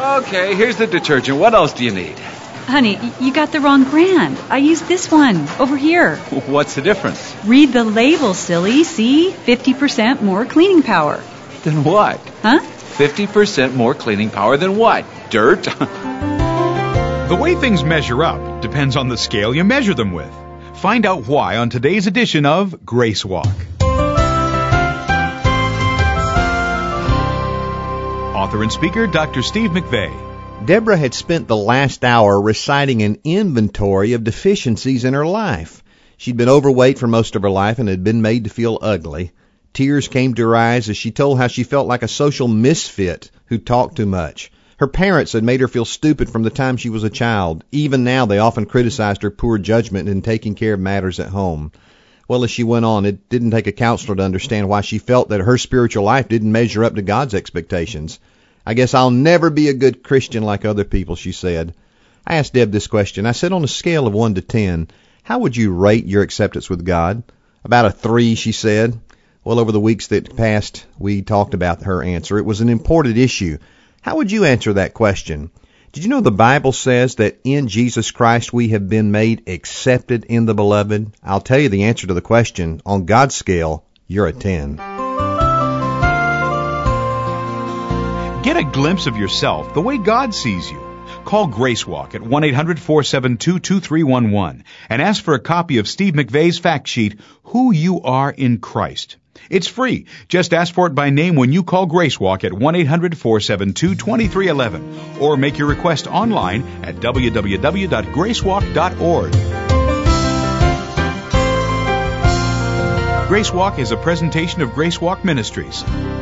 Okay, here's the detergent. What else do you need? Honey, you got the wrong brand. I used this one, over here. What's the difference? Read the label, silly. See? 50% more cleaning power. Then what? Huh? 50% more cleaning power than what? Dirt? The way things measure up depends on the scale you measure them with. Find out why on today's edition of Grace Walk. Author and speaker, Dr. Steve McVey. Deborah had spent the last hour reciting an inventory of deficiencies in her life. She'd been overweight for most of her life and had been made to feel ugly. Tears came to her eyes as she told how she felt like a social misfit who talked too much. Her parents had made her feel stupid from the time she was a child. Even now, they often criticized her poor judgment in taking care of matters at home. Well, as she went on, it didn't take a counselor to understand why she felt that her spiritual life didn't measure up to God's expectations. I guess I'll never be a good Christian like other people, she said. I asked Deb this question. I said, on a scale of 1 to 10, how would you rate your acceptance with God? About a 3, she said. Well, over the weeks that passed, we talked about her answer. It was an important issue. How would you answer that question? Did you know the Bible says that in Jesus Christ we have been made accepted in the Beloved? I'll tell you the answer to the question. On God's scale, you're a 10. Get a glimpse of yourself the way God sees you. Call Grace Walk at 1-800-472-2311 and ask for a copy of Steve McVey's fact sheet, Who You Are in Christ. It's free. Just ask for it by name when you call Grace Walk at 1-800-472-2311 or make your request online at www.gracewalk.org. Grace Walk is a presentation of Grace Walk Ministries.